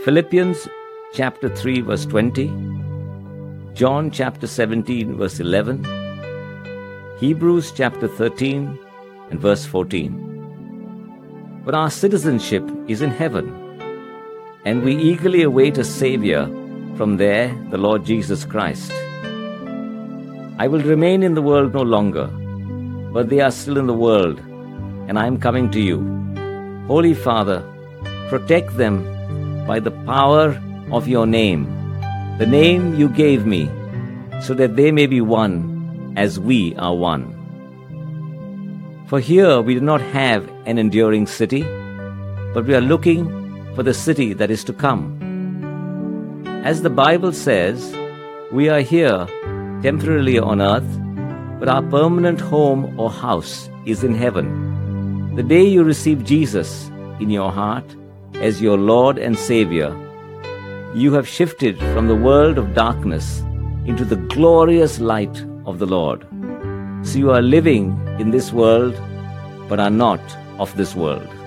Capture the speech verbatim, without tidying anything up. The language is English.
Philippians chapter three verse twenty, John chapter seventeen verse eleven, Hebrews chapter thirteen and verse fourteen. But our citizenship is in heaven, and we eagerly await a Savior from there, the Lord Jesus Christ. I will remain in the world no longer, but they are still in the world, and I am coming to you. Holy Father, protect them by the power of your name, the name you gave me, so that they may be one as we are one. For here we do not have an enduring city, but we are looking for the city that is to come. As the Bible says, we are here temporarily on earth, but our permanent home or house is in heaven. The day you receive Jesus in your heart as your Lord and Savior, you have shifted from the world of darkness into the glorious light of the Lord. So you are living in this world, but are not of this world.